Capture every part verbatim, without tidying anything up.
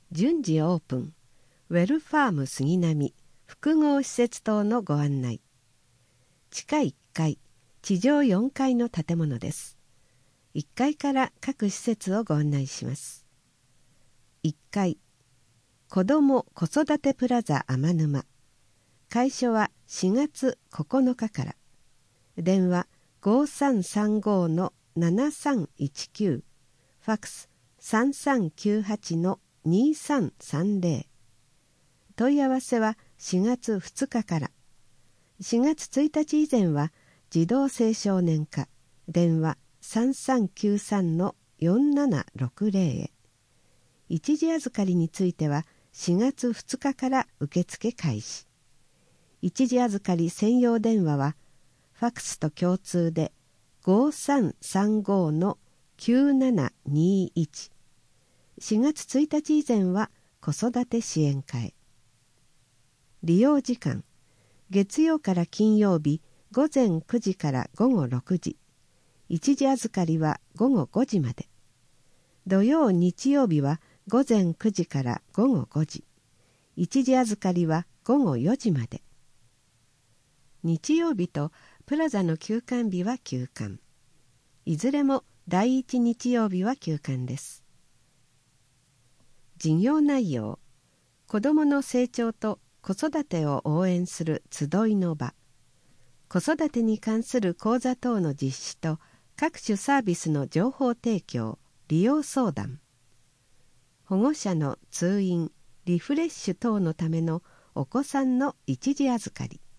順次オープンウェルファーム杉並複合施設等のご案内。地下いっかい、地上よんかいの建物です。いっかいから各施設をご案内します。いっかい、子ども子育てプラザ天沼。開所はしがつここのかから。電話 ごさんさんご のななさんいちきゅう、ファックス さんさんきゅうはち のにさんさんぜろ。問い合わせはしがつふつかから。しがつついたち以前は児童青少年課、電話さんさんきゅうさんのよんななろくぜろへ。一時預かりについてはしがつふつかから受付開始。一時預かり専用電話はファックスと共通でごさんさんごのきゅうななにいち。しがつついたち以前は子育て支援課へ。利用時間、月曜から金曜日ごぜんくじからごごろくじ。一時預かりはごごごじまで。土曜日曜日はごぜんくじからごごごじ。一時預かりはごごよじまで。日曜日とプラザの休館日は休館。いずれも第一日曜日は休館です。事業内容、子どもの成長と子育てを応援する集いの場。子育てに関する講座等の実施と各種サービスの情報提供、利用相談。保護者の通院、リフレッシュ等のためのお子さんの一時預かり。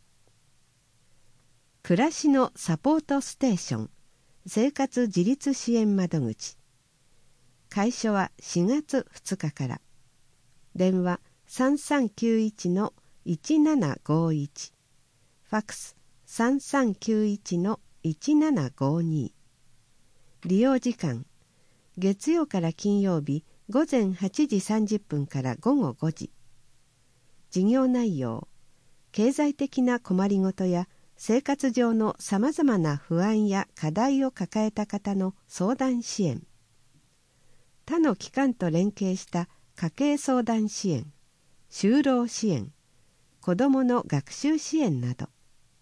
暮らしのサポートステーション、生活自立支援窓口。開所はしがつふつかから。電話さんさんきゅういちのいちななごいち。ファックスさんさんきゅういちのいちななごに。利用時間、月曜から金曜日ごぜんはちじさんじゅっぷんからごごごじ。事業内容、経済的な困りごとや生活上のさまざまな不安や課題を抱えた方の相談支援。他の機関と連携した家計相談支援、就労支援、子どもの学習支援など。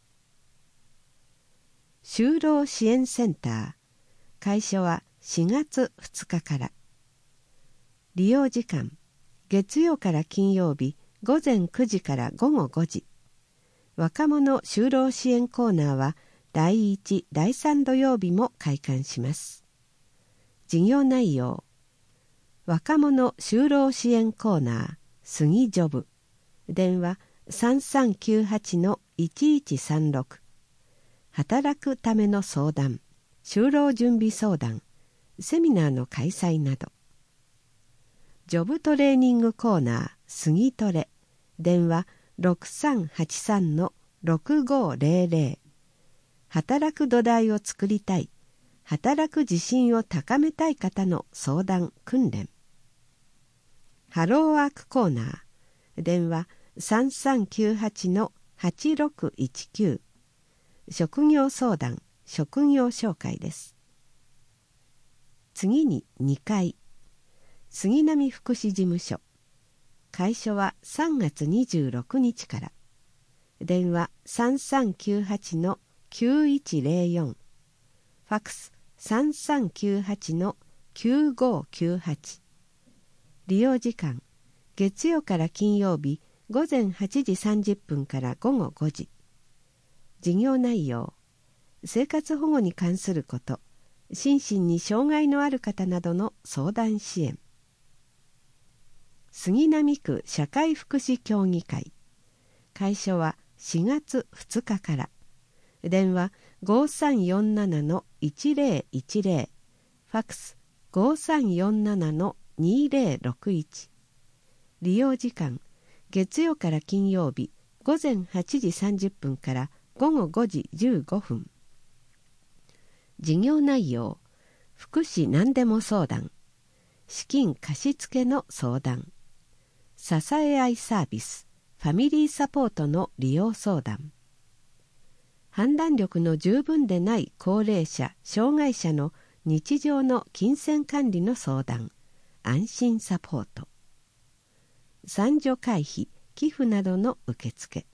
就労支援センター、開所はしがつふつかから。利用時間、月曜から金曜日ごぜんくじからごごごじ。若者就労支援コーナーはだいいち、だいさん土曜日も開館します。事業内容、若者就労支援コーナー、杉ジョブ。電話さんさんきゅうはちのいちいちさんろく。働くための相談、就労準備相談、セミナーの開催など。ジョブトレーニングコーナー、杉トレ。電話ろくさんはちさんのろくごぜろぜろ。働く土台を作りたい、働く自信を高めたい方の相談・訓練。ハローワークコーナー、電話さんさんきゅうはちのはちろくいちきゅう。職業相談、職業紹介です。次ににかい、杉並福祉事務所。開所はさんがつにじゅうろくにちから。電話さんさんきゅうはちのきゅういちぜろよん。ファックスさんさんきゅうはちのきゅうごきゅうはち。利用時間、月曜から金曜日ごぜんはちじさんじゅっぷんからごごごじ。事業内容、生活保護に関すること、心身に障害のある方などの相談支援。杉並区社会福祉協議会。開所はしがつふつかから。電話ごさんよんななのいちぜろいちぜろ。ファックスごさんよんななのにぜろろくいち。利用時間、月曜から金曜日ごぜんはちじさんじゅっぷんからごごごじじゅうごふん。事業内容、福祉何でも相談、資金貸付の相談、支え合いサービス、ファミリーサポートの利用相談、判断力の十分でない高齢者・障害者の日常の金銭管理の相談、安心サポート。 参助会費、寄付などの受付。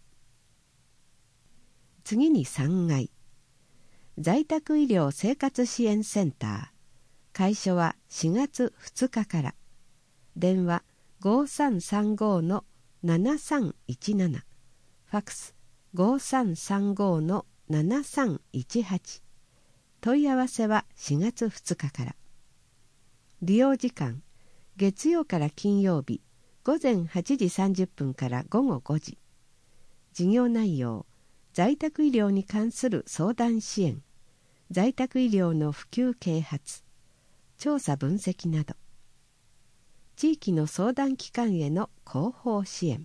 次にさんがい、在宅医療生活支援センター。開所はしがつふつかから。電話 ごさんさんご のななさんいちなな、ファックス ごさんさんご のななさんいちはち。問い合わせはしがつふつかから。利用時間、月曜から金曜日、ごぜんはちじさんじゅっぷんからごごごじ。事業内容、在宅医療に関する相談支援、在宅医療の普及啓発、調査分析など。地域の相談機関への広報支援。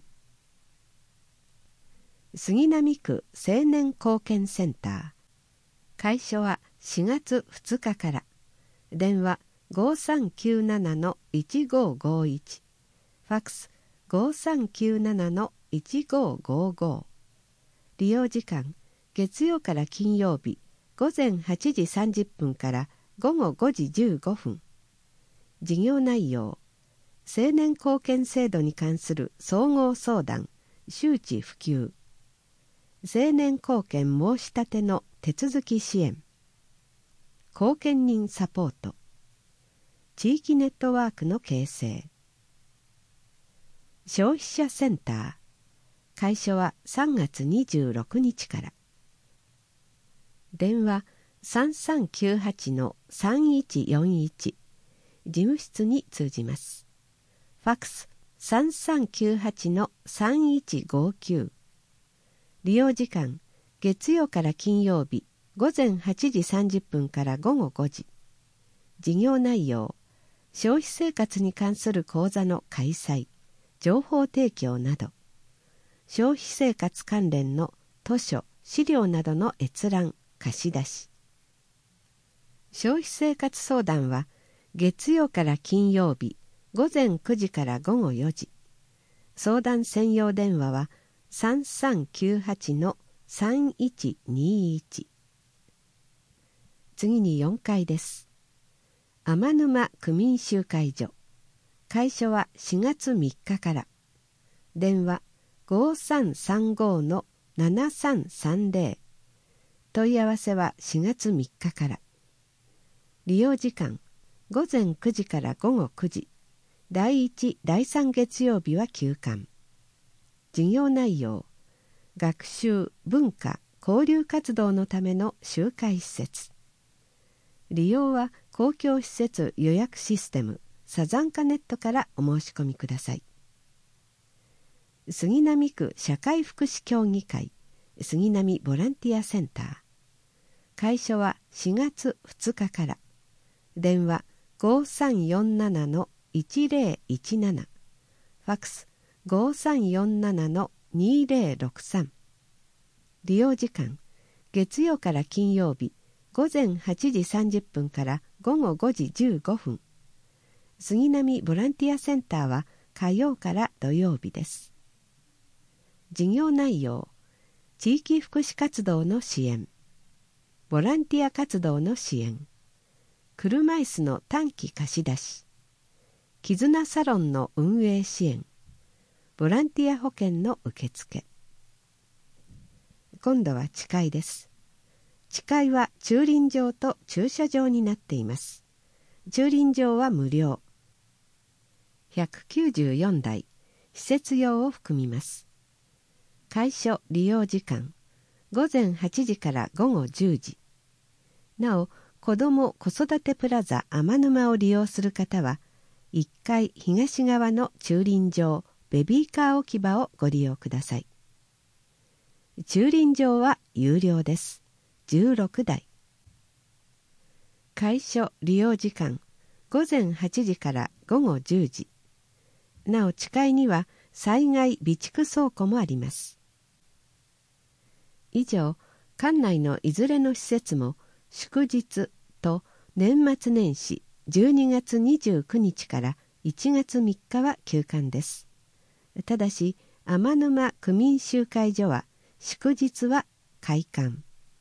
杉並区青年貢献センター。開所はしがつふつかから。電話 ごさんきゅうなな のいちごごいち、ファックス ごさんきゅうなな のいちごごご。利用時間、月曜から金曜日、ごぜんはちじさんじゅっぷんからごごごじじゅうごふん。事業内容、青年貢献制度に関する総合相談、周知普及、青年貢献申し立ての手続き支援、後見人サポート、地域ネットワークの形成。消費者センター。開所はさんがつにじゅうろくにちから。電話 さんさんきゅうはち のさんいちよんいち、事務室に通じます。ファックス さんさんきゅうはち のさんいちごきゅう。利用時間、月曜から金曜日、ごぜんはちじさんじゅっぷんからごごごじ。事業内容、消費生活に関する講座の開催、情報提供など。消費生活関連の図書、資料などの閲覧、貸し出し。消費生活相談は月曜から金曜日ごぜんくじからごごよじ。相談専用電話はさんさんきゅうはち のさんいちにいち。次によんかいです。天沼区民集会所。開所はしがつみっかから。電話 ごさんさんご のななさんさんぜろ。問い合わせはしがつみっかから。利用時間、ごぜんくじからごごくじ。だいいち、だいさん月曜日は休館。事業内容、学習、文化、交流活動のための集会施設。利用は公共施設予約システムサザンカネットからお申し込みください。杉並区社会福祉協議会杉並ボランティアセンター。開所はしがつふつかから。電話 ごさんよんなな のいちぜろいちなな、ファックス ごさんよんなな のにぜろろくさん。利用時間、月曜から金曜日ごぜんはちじさんじゅっぷんからごごごじじゅうごふん。杉並ボランティアセンターは火曜から土曜日です。事業内容、地域福祉活動の支援、ボランティア活動の支援、車椅子の短期貸し出し、絆サロンの運営支援、ボランティア保険の受付。今度は地階です。地階は駐輪場と駐車場になっています。駐輪場は無料。ひゃくきゅうじゅうよんだい、施設用を含みます。開所利用時間、ごぜんはちじからごごじゅうじ。なお、子ども子育てプラザ天沼を利用する方は、いっかい東側の駐輪場ベビーカー置き場をご利用ください。駐輪場は有料です。じゅうろくだい。開所利用時間、ごぜんはちじからごごじゅうじ。なお、地階には災害備蓄倉庫もあります。以上、館内のいずれの施設も祝日と年末年始じゅうにがつにじゅうくにちからいちがつみっかは休館です。ただし、天沼区民集会所は祝日は開館。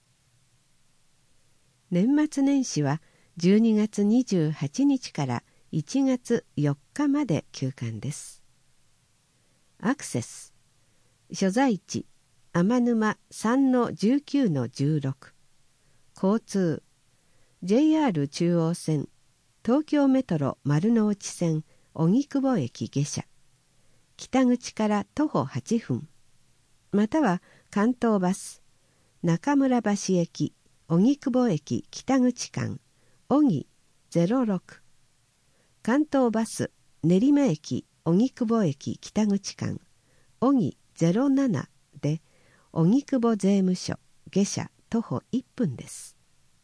年末年始はじゅうにがつにじゅうはちにちからいちがつよっかまで休館です。 アクセス所在地天沼 さんのじゅうきゅうのじゅうろく 交通 ジェイアール 中央線東京メトロ丸の内線荻窪駅下車北口から徒歩はっぷんまたは関東バス中村橋駅荻窪駅北口間荻ゼロろく関東バス練馬駅荻窪駅北口間荻ゼロななで荻窪税務署下車徒歩いっぷんです。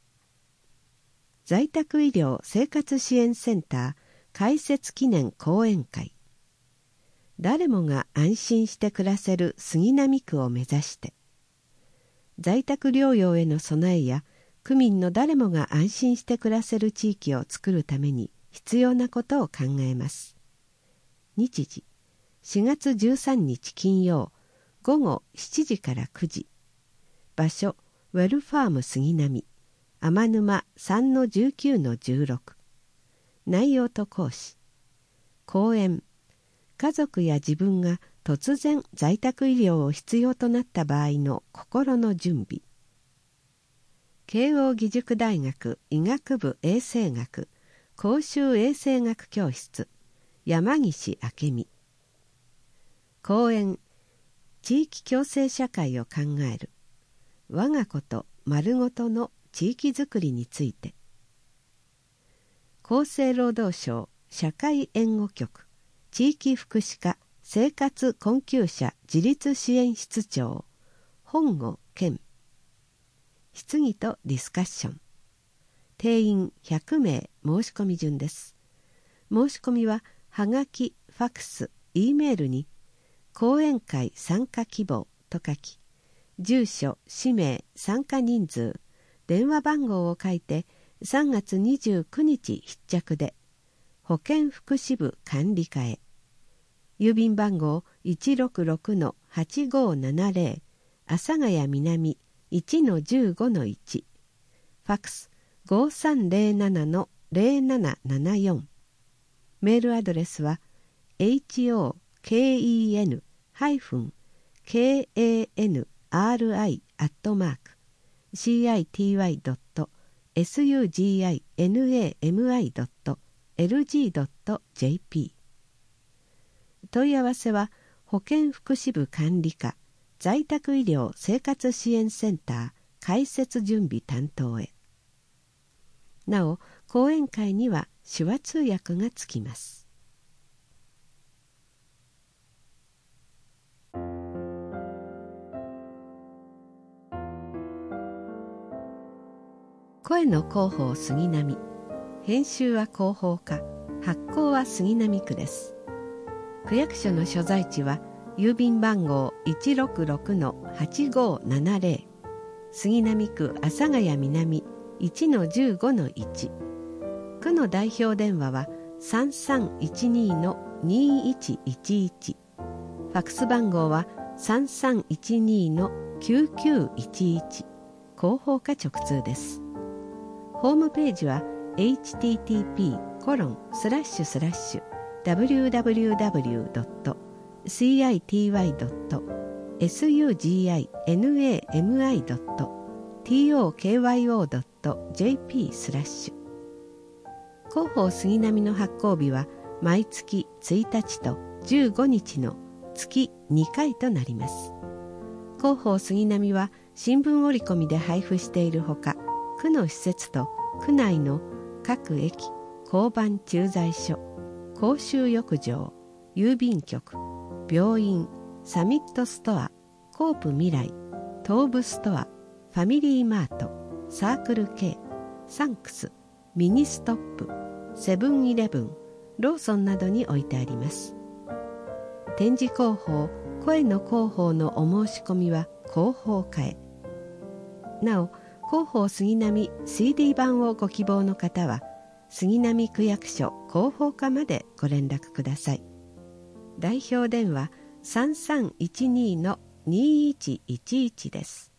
在宅医療生活支援センター開設記念講演会。誰もが安心して暮らせる杉並区を目指して、在宅療養への備えや区民の誰もが安心して暮らせる地域を作るために必要なことを考えます。日時しがつじゅうさんにち金曜午後しちじからくじ。場所ウェルファーム杉並天沼 さんのじゅうきゅうのじゅうろく。内容と講師。講演。家族や自分が突然在宅医療を必要となった場合の心の準備。慶應義塾大学医学部衛生学公衆衛生学教室山岸明美。講演。地域共生社会を考える。我がこと丸ごとの地域づくりについて。厚生労働省社会援護局地域福祉課生活困窮者自立支援室長本郷健。質疑とディスカッション。定員ひゃくめい申し込み順です。申し込みははがき、ファクス、Eメールに講演会参加希望と書き、住所、氏名、参加人数、電話番号を書いてさんがつにじゅうくにち必着で保健福祉部管理課へ。郵便番号 いちろくろくのはちごーななぜろ 阿佐ヶ谷南 いちのじゅうごのいち。ファクス ごさんぜろななのぜろななななよん。メールアドレスは エイチオーケーイーエヌ ハイフン ケーエーエヌアールアイ アットマーク シーアイティーワイ ドット エスユージーアイエヌエーエムアイ ドット エルジー ドット ジェイピー。問い合わせは保健福祉部管理課在宅医療生活支援センター開設準備担当へ。なお講演会には手話通訳がつきます。声の広報杉並。編集は広報課、発行は杉並区です。区役所の所在地は郵便番号 いちろくろくのはちごーななぜろ 杉並区阿佐ヶ谷南 いちのじゅうごのいち。区の代表電話は さんさんいちにのにいちいちいち。ファクス番号は さんさんいちにのきゅうきゅういちいち。広報課直通です。ホームページは エイチティーティーピーコロンスラッシュスラッシュダブリューダブリューダブリュードットシーアイティーワイドットエスユージーアイエヌエーエムアイドットティーオーケーワイオードットジェイピースラッシュ。広報杉並の発行日は毎月ついたちとじゅうごにちの月にかいとなります。広報杉並は新聞折り込みで配布しているほか、区の施設と区内の各駅、交番駐在所、公衆浴場、郵便局、病院、サミットストア、コープ未来、東武ストア、ファミリーマート、サークル K、サンクス、ミニストップ、セブンイレブン、ローソンなどに置いてあります。展示広報、声の広報のお申し込みは広報課へ。なお、広報杉並 シーディー 版をご希望の方は杉並区役所広報課までご連絡ください。代表電話 さんさんいちにのにいちいちいち です。